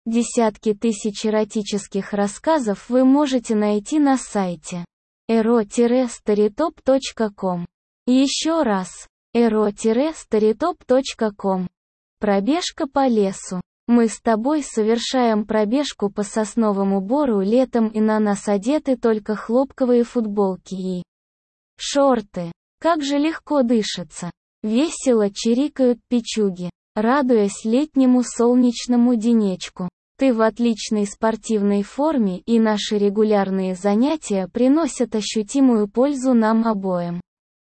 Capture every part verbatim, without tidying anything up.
Десятки тысяч эротических рассказов вы можете найти на сайте эро старитоп точка ком. Еще раз, эро старитоп точка ком. Пробежка по лесу. Мы с тобой совершаем пробежку по сосновому бору летом, и на нас одеты только хлопковые футболки и шорты. Как же легко дышится. Весело чирикают печуги, радуясь летнему солнечному денечку. Ты в отличной спортивной форме, и наши регулярные занятия приносят ощутимую пользу нам обоим.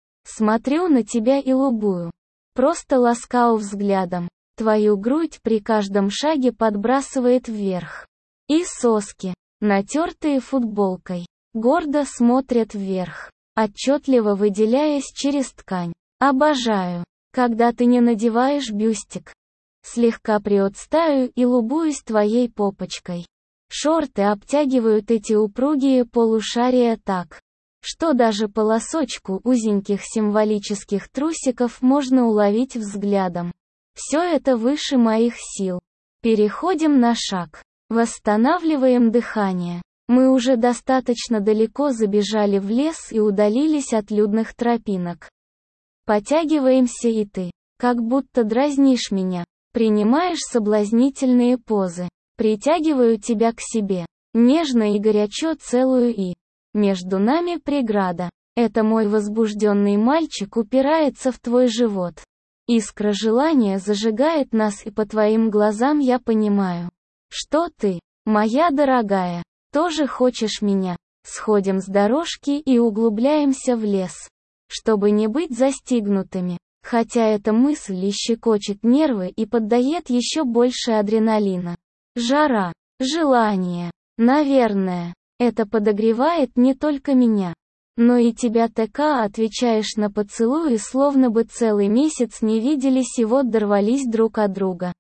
Смотрю на тебя и лобую. Просто ласкаю взглядом. Твою грудь при каждом шаге подбрасывает вверх. И соски, натертые футболкой, гордо смотрят вверх, отчетливо выделяясь через ткань. Обожаю, когда ты не надеваешь бюстик. Слегка приотстаю и любуюсь твоей попочкой. Шорты обтягивают эти упругие полушария так, что даже полосочку узеньких символических трусиков можно уловить взглядом. Все это выше моих сил. Переходим на шаг. Восстанавливаем дыхание. Мы уже достаточно далеко забежали в лес и удалились от людных тропинок. Потягиваемся, и ты, как будто дразнишь меня, принимаешь соблазнительные позы. Притягиваю тебя к себе, нежно и горячо целую, и между нами преграда. Это мой возбужденный мальчик упирается в твой живот. Искра желания зажигает нас, и по твоим глазам я понимаю, что ты, моя дорогая, тоже хочешь меня. Сходим с дорожки и углубляемся в лес, чтобы не быть застигнутыми, хотя эта мысль и щекочет нервы и поддает еще больше адреналина. Жара, желание, наверное, это подогревает не только меня, но и тебя. ТК отвечаешь на поцелуи, словно бы целый месяц не виделись и вот дорвались друг от друга.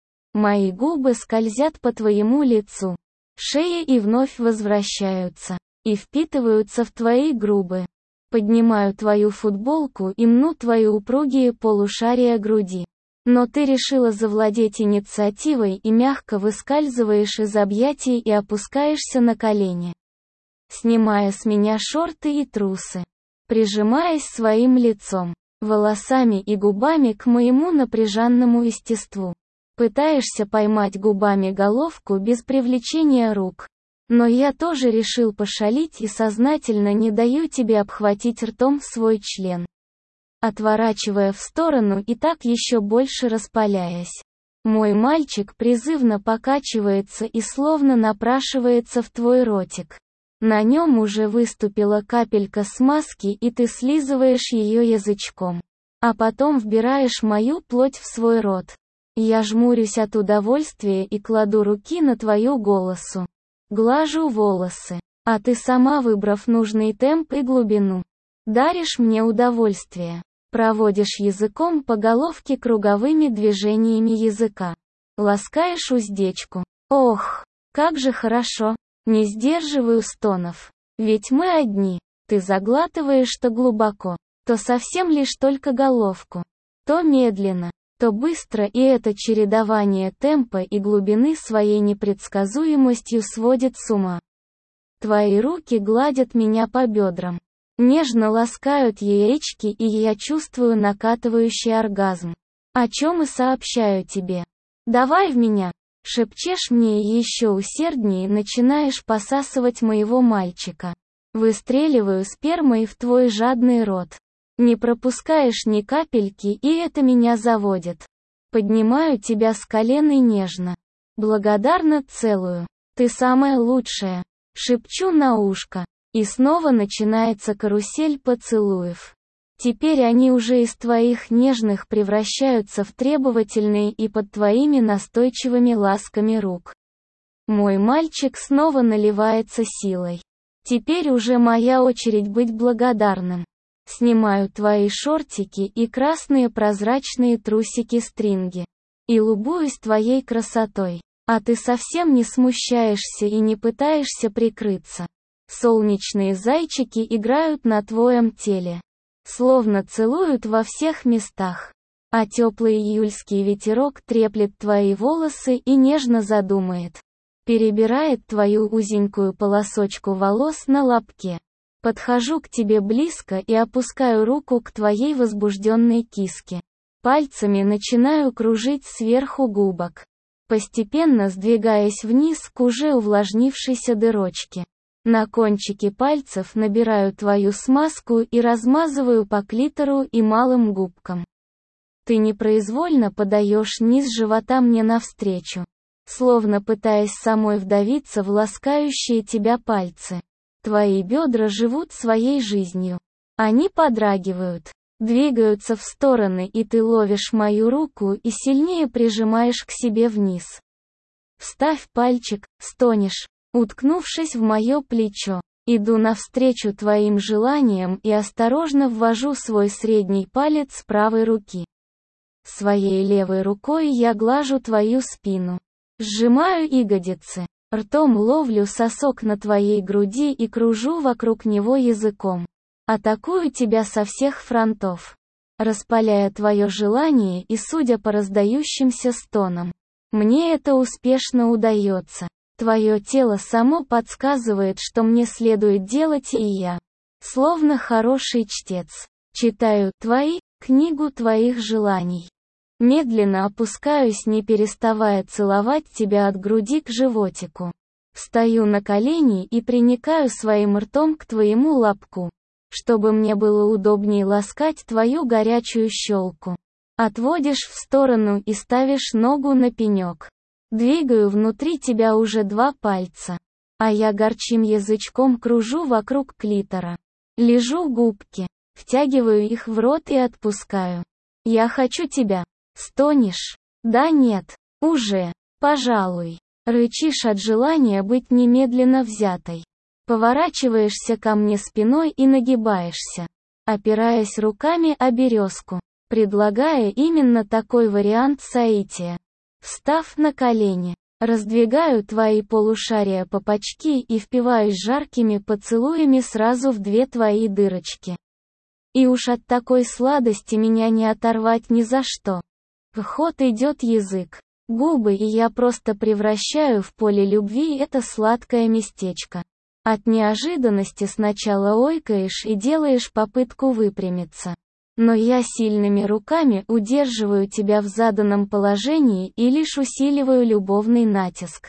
Мои губы скользят по твоему лицу, шее и вновь возвращаются, и впитываются в твои грубы. Поднимаю твою футболку и мну твои упругие полушария груди. Но ты решила завладеть инициативой и мягко выскальзываешь из объятий и опускаешься на колени, снимая с меня шорты и трусы, прижимаясь своим лицом, волосами и губами к моему напряженному естеству. Пытаешься поймать губами головку без привлечения рук. Но я тоже решил пошалить и сознательно не даю тебе обхватить ртом свой член, отворачивая в сторону и так еще больше распаляясь. Мой мальчик призывно покачивается и словно напрашивается в твой ротик. На нем уже выступила капелька смазки, и ты слизываешь ее язычком, а потом вбираешь мою плоть в свой рот. Я жмурюсь от удовольствия и кладу руки на твою голосу. Глажу волосы, а ты сама, выбрав нужный темп и глубину, даришь мне удовольствие. Проводишь языком по головке круговыми движениями языка. Ласкаешь уздечку. Ох, как же хорошо. Не сдерживаю стонов. Ведь мы одни. Ты заглатываешь то глубоко, то совсем лишь только головку. То медленно, то быстро, и это чередование темпа и глубины своей непредсказуемостью сводит с ума. Твои руки гладят меня по бедрам, нежно ласкают яички, и я чувствую накатывающий оргазм. О чем и сообщаю тебе. Давай в меня, шепчешь мне и еще усерднее начинаешь посасывать моего мальчика. Выстреливаю спермой в твой жадный рот. Не пропускаешь ни капельки, и это меня заводит. Поднимаю тебя с колен и нежно, благодарно целую. Ты самая лучшая, шепчу на ушко. И снова начинается карусель поцелуев. Теперь они уже из твоих нежных превращаются в требовательные и под твоими настойчивыми ласками рук. Мой мальчик снова наливается силой. Теперь уже моя очередь быть благодарным. Снимаю твои шортики и красные прозрачные трусики-стринги. И любуюсь твоей красотой. А ты совсем не смущаешься и не пытаешься прикрыться. Солнечные зайчики играют на твоем теле. Словно целуют во всех местах. А теплый июльский ветерок треплет твои волосы и нежно задумает. Перебирает твою узенькую полосочку волос на лобке. Подхожу к тебе близко и опускаю руку к твоей возбужденной киске. Пальцами начинаю кружить сверху губок, постепенно сдвигаясь вниз к уже увлажнившейся дырочке. На кончике пальцев набираю твою смазку и размазываю по клитору и малым губкам. Ты непроизвольно подаешь низ живота мне навстречу, словно пытаясь самой вдавиться в ласкающие тебя пальцы. Твои бедра живут своей жизнью. Они подрагивают, двигаются в стороны, и ты ловишь мою руку и сильнее прижимаешь к себе вниз. Вставь пальчик, стонешь, уткнувшись в мое плечо. Иду навстречу твоим желаниям и осторожно ввожу свой средний палец правой руки. Своей левой рукой я глажу твою спину. Сжимаю ягодицы. Ртом ловлю сосок на твоей груди и кружу вокруг него языком. Атакую тебя со всех фронтов, распаляя твое желание и судя по раздающимся стонам. Мне это успешно удается. Твое тело само подсказывает, что мне следует делать, и я, словно хороший чтец, читаю твои, книгу твоих желаний. Медленно опускаюсь, не переставая целовать тебя от груди к животику. Встаю на колени и приникаю своим ртом к твоему лобку, чтобы мне было удобнее ласкать твою горячую щелку. Отводишь в сторону и ставишь ногу на пенек. Двигаю внутри тебя уже два пальца, а я горчим язычком кружу вокруг клитора. Лижу губки, втягиваю их в рот и отпускаю. Я хочу тебя. Стонешь? Да, нет. Уже. Пожалуй. Рычишь от желания быть немедленно взятой. Поворачиваешься ко мне спиной и нагибаешься, опираясь руками о березку, предлагая именно такой вариант соития. Встав на колени, раздвигаю твои полушария по почки и впиваюсь жаркими поцелуями сразу в две твои дырочки. И уж от такой сладости меня не оторвать ни за что. В ход идет язык, губы, и я просто превращаю в поле любви это сладкое местечко. От неожиданности сначала ойкаешь и делаешь попытку выпрямиться. Но я сильными руками удерживаю тебя в заданном положении и лишь усиливаю любовный натиск.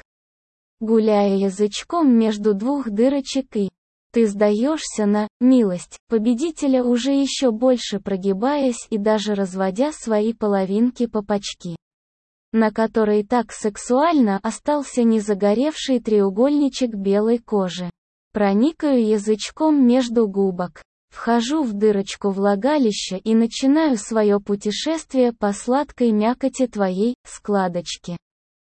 Гуляя язычком между двух дырочек, и ты сдаешься на милость победителя, уже еще больше прогибаясь и даже разводя свои половинки по почки, на которой так сексуально остался незагоревший треугольничек белой кожи. Проникаю язычком между губок, вхожу в дырочку влагалища и начинаю свое путешествие по сладкой мякоти твоей складочки.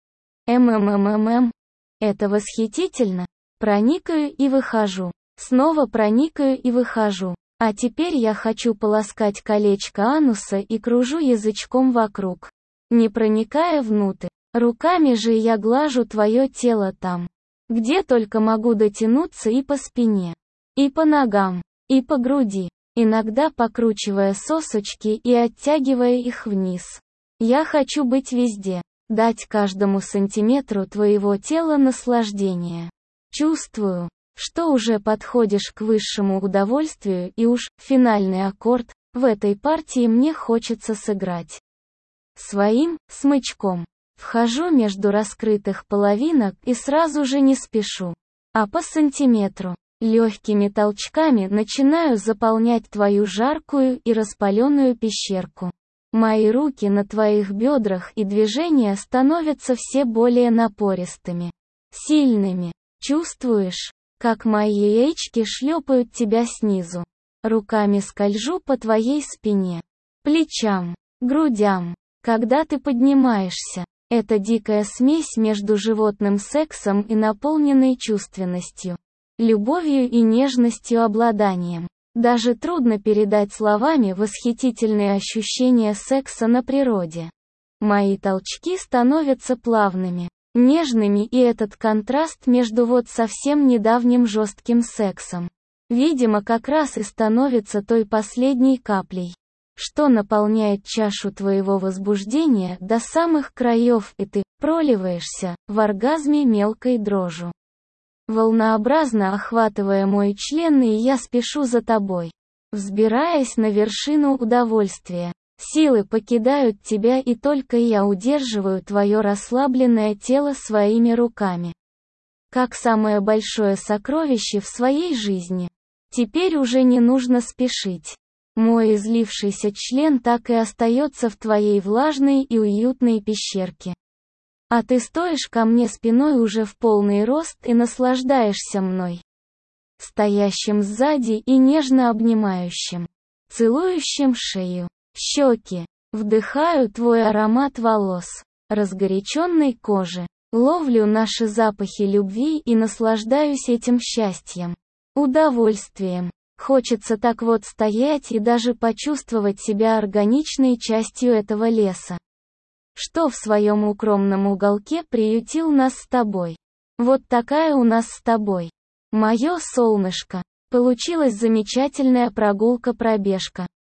Ммммм. Это восхитительно. Проникаю и выхожу. Снова проникаю и выхожу. А теперь я хочу полоскать колечко ануса и кружу язычком вокруг, не проникая внутрь. Руками же я глажу твое тело там, где только могу дотянуться, и по спине, и по ногам, и по груди, иногда покручивая сосочки и оттягивая их вниз. Я хочу быть везде, дать каждому сантиметру твоего тела наслаждение. Чувствую, что уже подходишь к высшему удовольствию, и уж финальный аккорд в этой партии мне хочется сыграть своим смычком. Вхожу между раскрытых половинок и сразу же не спешу, а по сантиметру, легкими толчками начинаю заполнять твою жаркую и распаленную пещерку. Мои руки на твоих бедрах, и движения становятся все более напористыми, сильными. Чувствуешь, как мои яички шлепают тебя снизу? Руками скольжу по твоей спине, плечам, грудям. Когда ты поднимаешься, это дикая смесь между животным сексом и наполненной чувственностью, любовью и нежностью обладанием. Даже трудно передать словами восхитительные ощущения секса на природе. Мои толчки становятся плавными, нежными, и этот контраст между вот совсем недавним жестким сексом, видимо, как раз и становится той последней каплей, что наполняет чашу твоего возбуждения до самых краев, и ты проливаешься в оргазме мелкой дрожью, волнообразно охватывая мой член, и я спешу за тобой, взбираясь на вершину удовольствия. Силы покидают тебя, и только я удерживаю твое расслабленное тело своими руками, как самое большое сокровище в своей жизни. Теперь уже не нужно спешить. Мой излившийся член так и остается в твоей влажной и уютной пещерке. А ты стоишь ко мне спиной уже в полный рост и наслаждаешься мной, стоящим сзади и нежно обнимающим, целующим шею, щеки. Вдыхаю твой аромат волос, разгоряченной кожи, ловлю наши запахи любви и наслаждаюсь этим счастьем, удовольствием. Хочется так вот стоять и даже почувствовать себя органичной частью этого леса, что в своем укромном уголке приютил нас с тобой. Вот такая у нас с тобой, мое солнышко, получилась замечательная прогулка-пробежка.